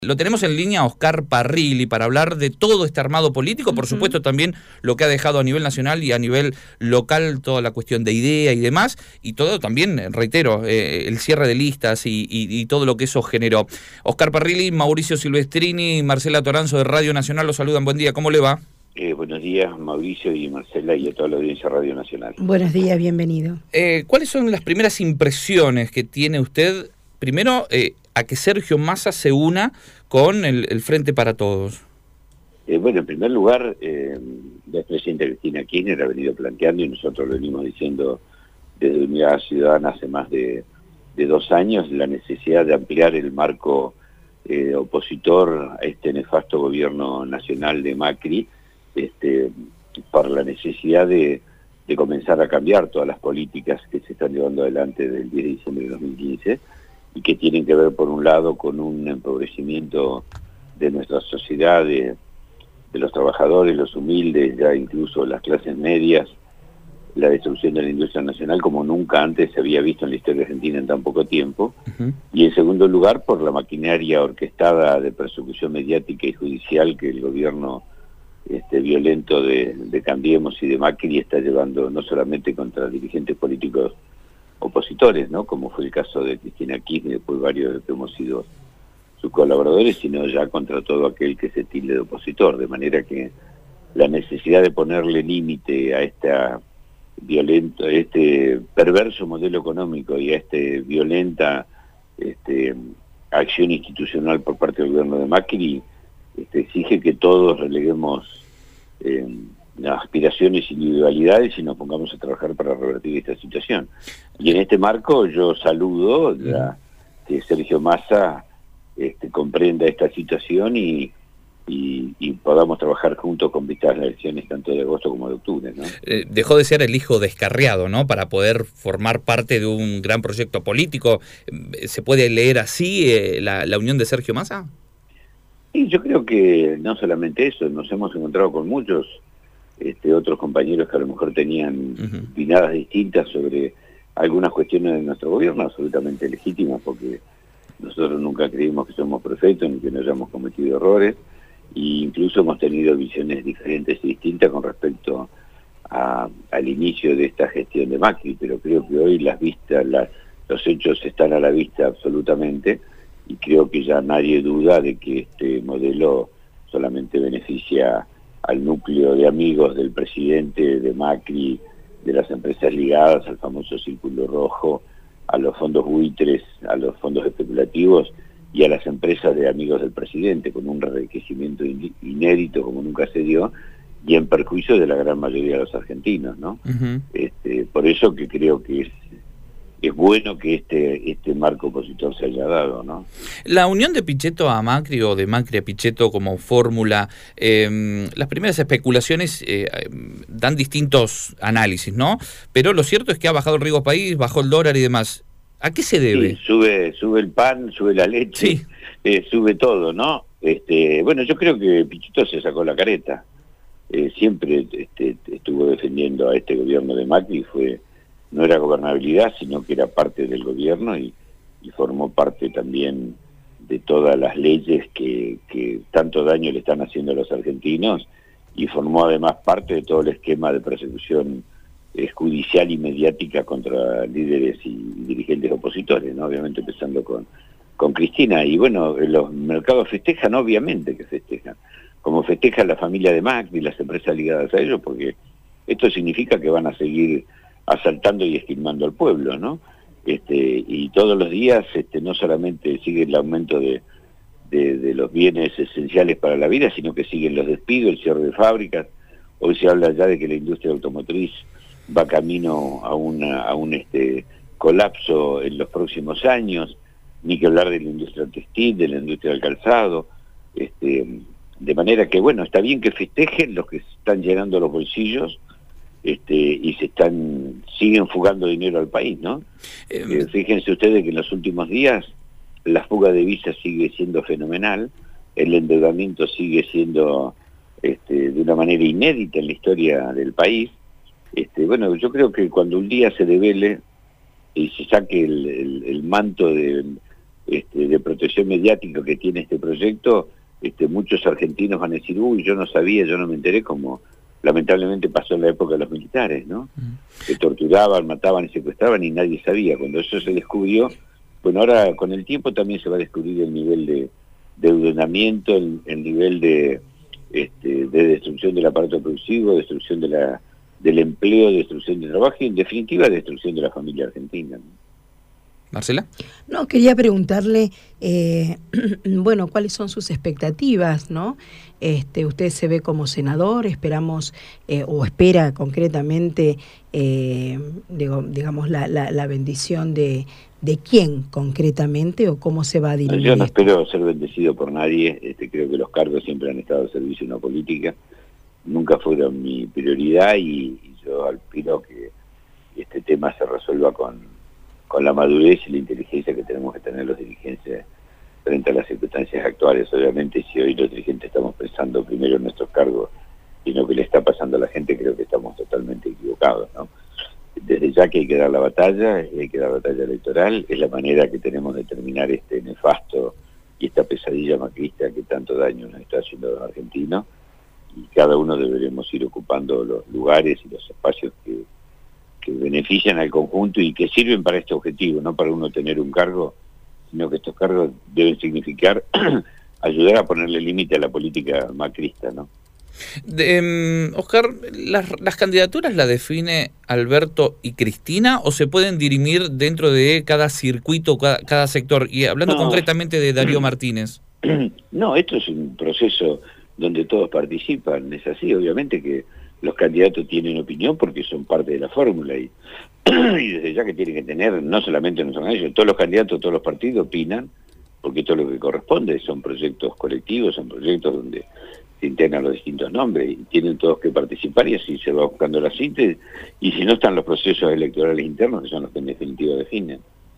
Lo tenemos en línea a Oscar Parrilli para hablar de todo este armado político, por supuesto también lo que ha dejado a nivel nacional y a nivel local toda la cuestión de idea y demás, y todo también, reitero, el cierre de listas y todo lo que eso generó. Oscar Parrilli, Mauricio Silvestrini y Marcela Toranzo de Radio Nacional los saludan. Buen día, ¿cómo le va? Buenos días, Mauricio y Marcela, y a toda la audiencia de Radio Nacional. Buenos días, bienvenido. ¿Cuáles son las primeras impresiones que tiene usted, primero, a que Sergio Massa se una con el Frente para Todos? Bueno, en primer lugar, la expresidenta Cristina Kirchner ha venido planteando, y nosotros lo venimos diciendo desde Unidad Ciudadana hace más de 2 años, la necesidad de ampliar el marco opositor a este nefasto gobierno nacional de Macri, para la necesidad de comenzar a cambiar todas las políticas que se están llevando adelante desde el 10 de diciembre de 2015, y que tienen que ver, por un lado, con un empobrecimiento de nuestra sociedad, de los trabajadores, los humildes, ya incluso las clases medias, la destrucción de la industria nacional como nunca antes se había visto en la historia argentina en tan poco tiempo, y en segundo lugar, por la maquinaria orquestada de persecución mediática y judicial que el gobierno violento de Cambiemos y de Macri está llevando no solamente contra dirigentes políticos opositores, ¿no?, como fue el caso de Cristina Kirchner y después varios que hemos sido sus colaboradores, sino ya contra todo aquel que se tilde de opositor, de manera que la necesidad de ponerle límite a este perverso modelo económico y a violenta acción institucional por parte del gobierno de Macri exige que todos releguemos aspiraciones e individualidades y nos pongamos a trabajar para revertir esta situación. Y en este marco yo saludo que Sergio Massa comprenda esta situación y podamos trabajar juntos con vistas a las elecciones tanto de agosto como de octubre, ¿no? Dejó de ser el hijo descarriado, ¿no?, para poder formar parte de un gran proyecto político. ¿Se puede leer así la unión de Sergio Massa? Sí, yo creo que no solamente eso, nos hemos encontrado con muchos otros compañeros que a lo mejor tenían opinadas distintas sobre algunas cuestiones de nuestro gobierno, absolutamente legítimas, porque nosotros nunca creímos que somos perfectos ni que no hayamos cometido errores, e incluso hemos tenido visiones diferentes y distintas con respecto al inicio de esta gestión de Macri, pero creo que hoy los hechos están a la vista absolutamente, y creo que ya nadie duda de que este modelo solamente beneficia al núcleo de amigos del presidente, de Macri, de las empresas ligadas al famoso Círculo Rojo, a los fondos buitres, a los fondos especulativos y a las empresas de amigos del presidente, con un enriquecimiento inédito como nunca se dio, y en perjuicio de la gran mayoría de los argentinos, ¿no? Por eso que creo que es bueno que este marco opositor se haya dado, ¿no? La unión de Pichetto a Macri o de Macri a Pichetto como fórmula, las primeras especulaciones dan distintos análisis, ¿no? Pero lo cierto es que ha bajado el riesgo país, bajó el dólar y demás. ¿A qué se debe? Sí, sube el pan, sube la leche, sí. Sube todo, ¿no? Bueno, yo creo que Pichetto se sacó la careta. Siempre estuvo defendiendo a este gobierno de Macri, no era gobernabilidad, sino que era parte del gobierno y formó parte también de todas las leyes que tanto daño le están haciendo a los argentinos, y formó además parte de todo el esquema de persecución judicial y mediática contra líderes y dirigentes opositores, ¿no? Obviamente empezando con Cristina. Y bueno, los mercados festejan, obviamente que festejan, como festeja la familia de Macri y las empresas ligadas a ellos, porque esto significa que van a seguir asaltando y esquilmando al pueblo, ¿no? Y todos los días no solamente sigue el aumento de los bienes esenciales para la vida, sino que siguen los despidos, el cierre de fábricas. Hoy se habla ya de que la industria automotriz va camino a un colapso en los próximos años, ni que hablar de la industria textil, de la industria del calzado, de manera que, bueno, está bien que festejen los que están llenando los bolsillos, y siguen fugando dinero al país, ¿no? Fíjense ustedes que en los últimos días la fuga de visas sigue siendo fenomenal, el endeudamiento sigue siendo de una manera inédita en la historia del país. Bueno, yo creo que cuando un día se devele y se saque el manto de de protección mediática que tiene este proyecto, muchos argentinos van a decir, uy, yo no sabía, yo no me enteré, como lamentablemente pasó en la época de los militares, ¿no? Que torturaban, mataban y secuestraban y nadie sabía. Cuando eso se descubrió, bueno, ahora con el tiempo también se va a descubrir el nivel de endeudamiento, el nivel de destrucción del aparato productivo, destrucción del empleo, destrucción del trabajo y en definitiva destrucción de la familia argentina, ¿no? ¿Marcela? No, quería preguntarle, bueno, ¿cuáles son sus expectativas, no? Usted se ve como senador, esperamos, o espera concretamente, digamos, la bendición de quién concretamente o cómo se va a dirigir. Yo no espero ser bendecido por nadie, creo que los cargos siempre han estado al servicio de una política, nunca fueron mi prioridad y yo aspiro que este tema se resuelva con la madurez y la inteligencia que tenemos que tener los dirigentes frente a las circunstancias actuales. Obviamente, si hoy los dirigentes estamos pensando primero en nuestros cargos y no que le está pasando a la gente, creo que estamos totalmente equivocados, ¿no? Desde ya que hay que dar la batalla, hay que dar batalla electoral, es la manera que tenemos de terminar este nefasto y esta pesadilla macrista que tanto daño nos está haciendo a los argentinos, y cada uno deberemos ir ocupando los lugares y los espacios que benefician al conjunto y que sirven para este objetivo, no para uno tener un cargo, sino que estos cargos deben significar ayudar a ponerle límite a la política macrista, ¿no? Oscar, ¿las candidaturas las define Alberto y Cristina o se pueden dirimir dentro de cada circuito, cada sector? Y hablando concretamente de Darío Martínez. No, esto es un proceso donde todos participan, es así, obviamente que los candidatos tienen opinión porque son parte de la fórmula y desde ya que tienen que tener, no solamente no son ellos, todos los candidatos, todos los partidos opinan, porque todo lo que corresponde son proyectos colectivos, son proyectos donde se integran los distintos nombres y tienen todos que participar y así se va buscando la síntesis, y si no están los procesos electorales internos que son los que en definitiva definen.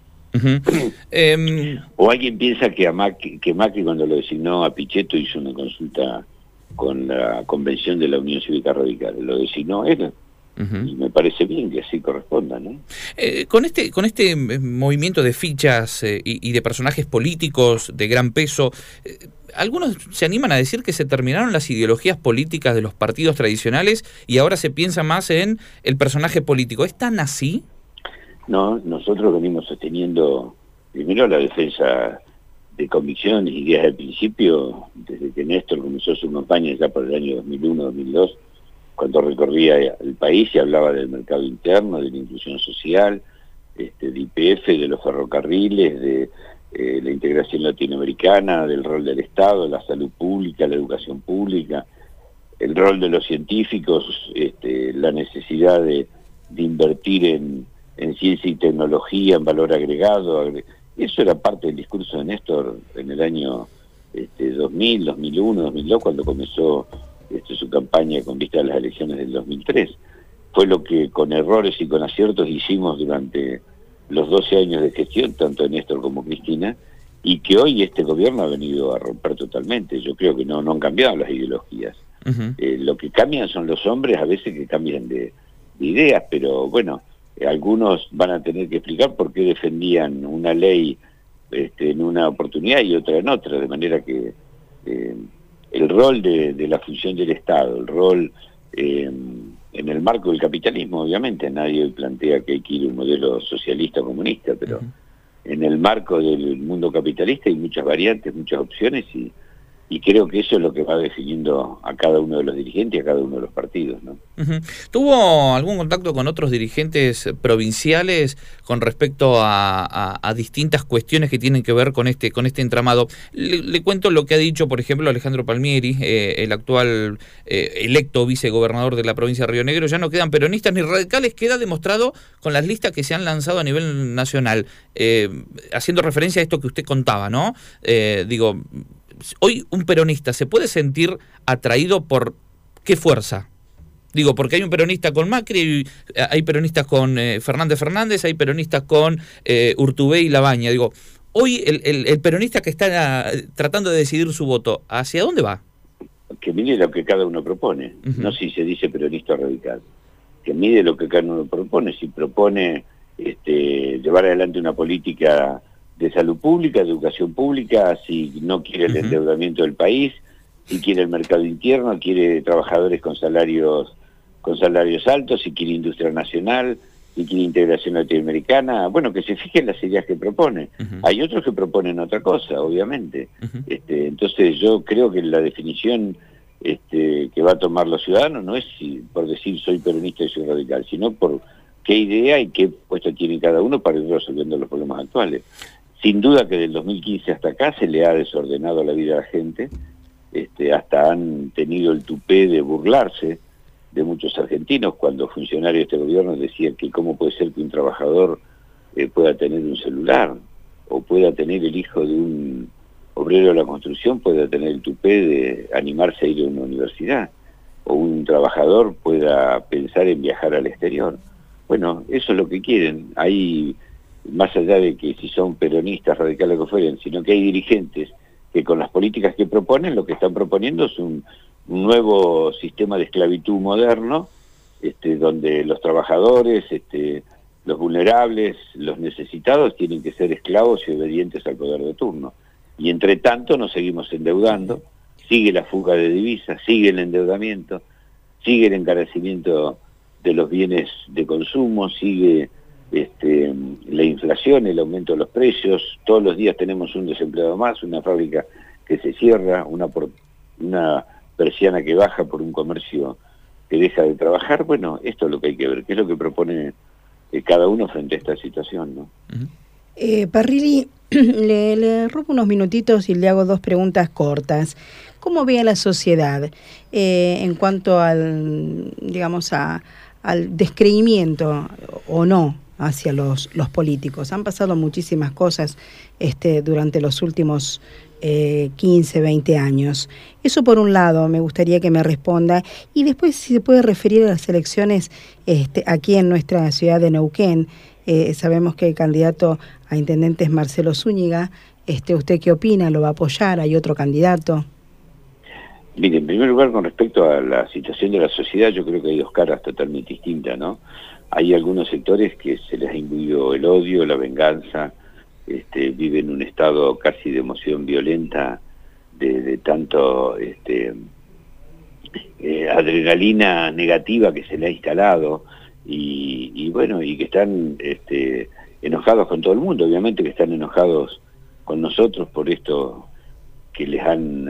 O alguien piensa que Macri cuando lo designó a Pichetto hizo una consulta con la convención de la Unión Cívica Radical, lo designó él, y me parece bien que así corresponda, ¿no? Con este movimiento de fichas y de personajes políticos de gran peso, algunos se animan a decir que se terminaron las ideologías políticas de los partidos tradicionales y ahora se piensa más en el personaje político. ¿Es tan así? No, nosotros venimos sosteniendo primero la defensa de convicción y ideas del principio, desde que Néstor comenzó su campaña ya por el año 2001-2002, cuando recorría el país y hablaba del mercado interno, de la inclusión social, de YPF, de los ferrocarriles, de la integración latinoamericana, del rol del Estado, la salud pública, la educación pública, el rol de los científicos, la necesidad de invertir en ciencia y tecnología, en valor agregado. Eso era parte del discurso de Néstor en el año 2000, 2001, 2002, cuando comenzó su campaña con vista a las elecciones del 2003. Fue lo que con errores y con aciertos hicimos durante los 12 años de gestión, tanto de Néstor como Cristina, y que hoy este gobierno ha venido a romper totalmente. Yo creo que no han cambiado las ideologías. Lo que cambian son los hombres, a veces que cambian de ideas, pero bueno, algunos van a tener que explicar por qué defendían una ley en una oportunidad y otra en otra, de manera que el rol de la función del Estado, el rol en el marco del capitalismo, obviamente, nadie plantea que hay que ir a un modelo socialista o comunista, pero en el marco del mundo capitalista hay muchas variantes, muchas opciones y creo que eso es lo que va definiendo a cada uno de los dirigentes y a cada uno de los partidos, ¿no? ¿Tuvo algún contacto con otros dirigentes provinciales con respecto a distintas cuestiones que tienen que ver con este entramado? Le cuento lo que ha dicho, por ejemplo, Alejandro Palmieri, el actual electo vicegobernador de la provincia de Río Negro. Ya no quedan peronistas ni radicales, queda demostrado con las listas que se han lanzado a nivel nacional, haciendo referencia a esto que usted contaba, ¿no? Hoy un peronista se puede sentir atraído por ¿qué fuerza? Digo, porque hay un peronista con Macri, hay peronistas con Fernández, hay peronistas con Urtubey y Labaña. Digo, hoy el peronista que está tratando de decidir su voto, ¿hacia dónde va? Que mire lo que cada uno propone, no si se dice peronista o radical. Que mire lo que cada uno propone, si propone llevar adelante una política de salud pública, de educación pública, si no quiere el endeudamiento del país, si quiere el mercado interno, quiere trabajadores con salarios altos, si quiere industria nacional, si quiere integración latinoamericana, bueno, que se fijen las ideas que propone. Hay otros que proponen otra cosa, obviamente. Entonces yo creo que la definición que va a tomar los ciudadanos no es por decir soy peronista y soy radical, sino por qué idea y qué puesto tiene cada uno para ir resolviendo los problemas actuales. Sin duda que del 2015 hasta acá se le ha desordenado la vida a la gente, hasta han tenido el tupé de burlarse de muchos argentinos cuando funcionarios de este gobierno decían que cómo puede ser que un trabajador pueda tener un celular, o pueda tener el hijo de un obrero de la construcción, pueda tener el tupé de animarse a ir a una universidad, o un trabajador pueda pensar en viajar al exterior. Bueno, eso es lo que quieren. Hay, más allá de que si son peronistas, radicales o fueren, sino que hay dirigentes que con las políticas que proponen, lo que están proponiendo es un nuevo sistema de esclavitud moderno, donde los trabajadores, los vulnerables, los necesitados tienen que ser esclavos y obedientes al poder de turno. Y entre tanto nos seguimos endeudando, sigue la fuga de divisas, sigue el endeudamiento, sigue el encarecimiento de los bienes de consumo, sigue la inflación, el aumento de los precios. Todos los días tenemos un desempleado más, una fábrica que se cierra, una persiana que baja por un comercio que deja de trabajar. Bueno, esto es lo que hay que ver, qué es lo que propone cada uno frente a esta situación, ¿no? Parrilli, le robo unos minutitos y le hago dos preguntas cortas. ¿Cómo ve a la sociedad en cuanto al, digamos, al descreimiento o no hacia los políticos? Han pasado muchísimas cosas durante los últimos 15, 20 años. Eso por un lado, me gustaría que me responda. Y después, si se puede referir a las elecciones aquí en nuestra ciudad de Neuquén. Sabemos que el candidato a intendente es Marcelo Zúñiga. ¿Usted qué opina? ¿Lo va a apoyar? ¿Hay otro candidato? Mire, en primer lugar, con respecto a la situación de la sociedad, yo creo que hay dos caras totalmente distintas, ¿no? Hay algunos sectores que se les ha imbuido el odio, la venganza, viven un estado casi de emoción violenta, de tanto adrenalina negativa que se le ha instalado, y bueno, y que están enojados con todo el mundo, obviamente que están enojados con nosotros por esto que les han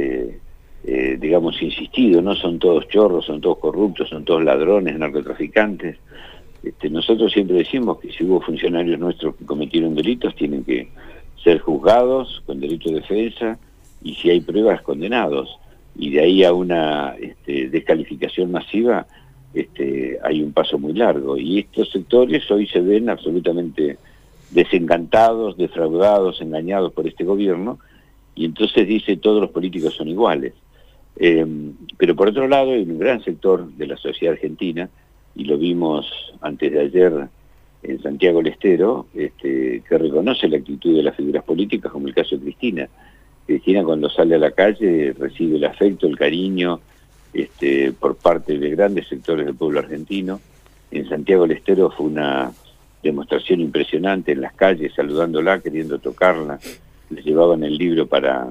digamos insistido. No son todos chorros, son todos corruptos, son todos ladrones, narcotraficantes. Nosotros siempre decimos que si hubo funcionarios nuestros que cometieron delitos, tienen que ser juzgados con derecho de defensa, y si hay pruebas, condenados. Y de ahí a una descalificación masiva hay un paso muy largo, y estos sectores hoy se ven absolutamente desencantados, defraudados, engañados por este gobierno, y entonces dice todos los políticos son iguales. Pero por otro lado hay un gran sector de la sociedad argentina, y lo vimos antes de ayer en Santiago del Estero, que reconoce la actitud de las figuras políticas, como el caso de Cristina. Cristina, cuando sale a la calle, recibe el afecto, el cariño por parte de grandes sectores del pueblo argentino. En Santiago del Estero fue una demostración impresionante en las calles, saludándola, queriendo tocarla. Les llevaban el libro para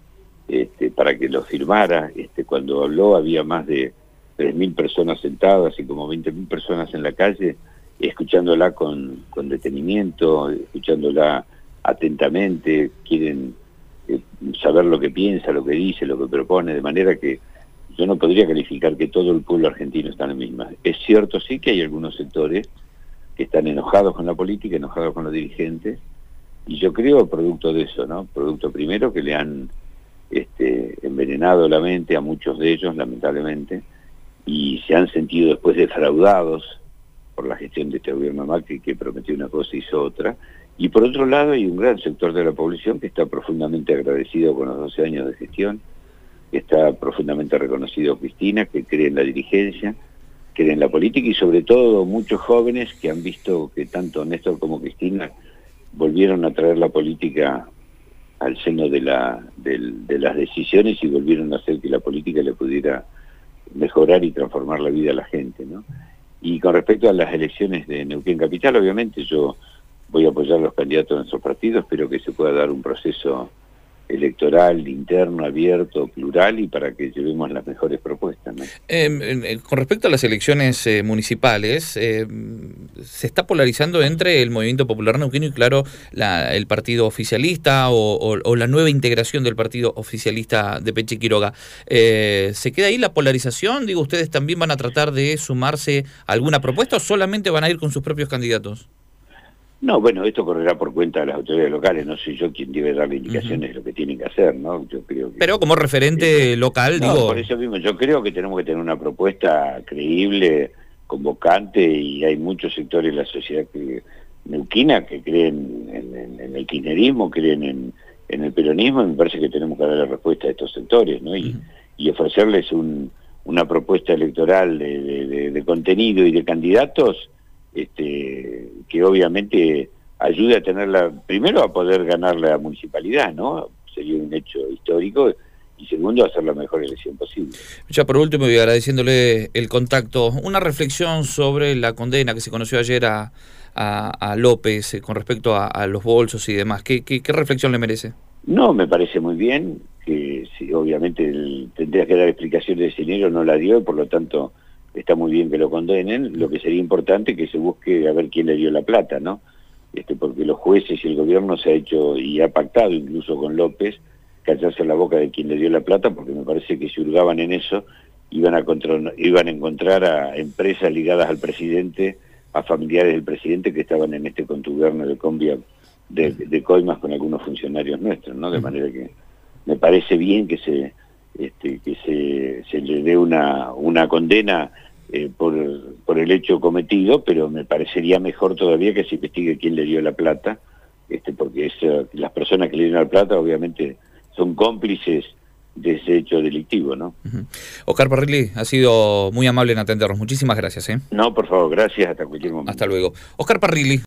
que lo firmara. Cuando habló había más de 3.000 personas sentadas y como 20.000 personas en la calle, escuchándola con detenimiento, escuchándola atentamente. Quieren saber lo que piensa, lo que dice, lo que propone, de manera que yo no podría calificar que todo el pueblo argentino está en la misma. Es cierto, sí, que hay algunos sectores que están enojados con la política, enojados con los dirigentes, y yo creo producto de eso, ¿no? Producto primero que le han envenenado la mente a muchos de ellos, lamentablemente, y se han sentido después defraudados por la gestión de este gobierno Macri, que prometió una cosa y hizo otra. Y por otro lado hay un gran sector de la población que está profundamente agradecido con los 12 años de gestión, que está profundamente reconocido Cristina, que cree en la dirigencia, cree en la política, y sobre todo muchos jóvenes que han visto que tanto Néstor como Cristina volvieron a traer la política al seno de las decisiones, y volvieron a hacer que la política le pudiera mejorar y transformar la vida a la gente, ¿no? Y con respecto a las elecciones de Neuquén Capital, obviamente yo voy a apoyar a los candidatos de nuestros partidos, espero que se pueda dar un proceso electoral, interno, abierto, plural, y para que llevemos las mejores propuestas, ¿no? Con respecto a las elecciones municipales, se está polarizando entre el Movimiento Popular Neuquino y, claro, el partido oficialista o la nueva integración del partido oficialista de Peche Quiroga. ¿Se queda ahí la polarización? Digo, ¿ustedes también van a tratar de sumarse a alguna propuesta o solamente van a ir con sus propios candidatos? No, bueno, esto correrá por cuenta de las autoridades locales, no soy yo quien debe darle indicaciones de lo que tienen que hacer, ¿no? Yo creo que, pero como referente local, no, digo... por eso mismo, yo creo que tenemos que tener una propuesta creíble, convocante, y hay muchos sectores de la sociedad neuquina que creen en el kirchnerismo, creen en el peronismo, y me parece que tenemos que darle respuesta a estos sectores, ¿no? Y ofrecerles una propuesta electoral de contenido y de candidatos, que obviamente ayude a tenerla, primero a poder ganar la municipalidad, ¿no? Sería un hecho histórico, y segundo, hacer la mejor elección posible. Ya por último, y agradeciéndole el contacto, una reflexión sobre la condena que se conoció ayer a López con respecto a los bolsos y demás. ¿Qué reflexión le merece? No, me parece muy bien, que sí, obviamente tendría que dar explicaciones de ese dinero, no la dio, y por lo tanto está muy bien que lo condenen. Lo que sería importante es que se busque a ver quién le dio la plata, ¿no? Porque los jueces y el gobierno se ha hecho y ha pactado incluso con López callarse la boca de quien le dio la plata, porque me parece que si hurgaban en eso iban a encontrar a empresas ligadas al presidente, a familiares del presidente que estaban en este contubernio de combia de coimas con algunos funcionarios nuestros, ¿no? De manera que me parece bien que se le dé una condena por el hecho cometido, pero me parecería mejor todavía que se investigue quién le dio la plata, porque las personas que le dieron la plata obviamente son cómplices de ese hecho delictivo, ¿no? Oscar Parrilli, ha sido muy amable en atendernos. Muchísimas gracias, ¿eh? No, por favor, gracias, hasta cualquier momento. Hasta luego. Oscar Parrilli.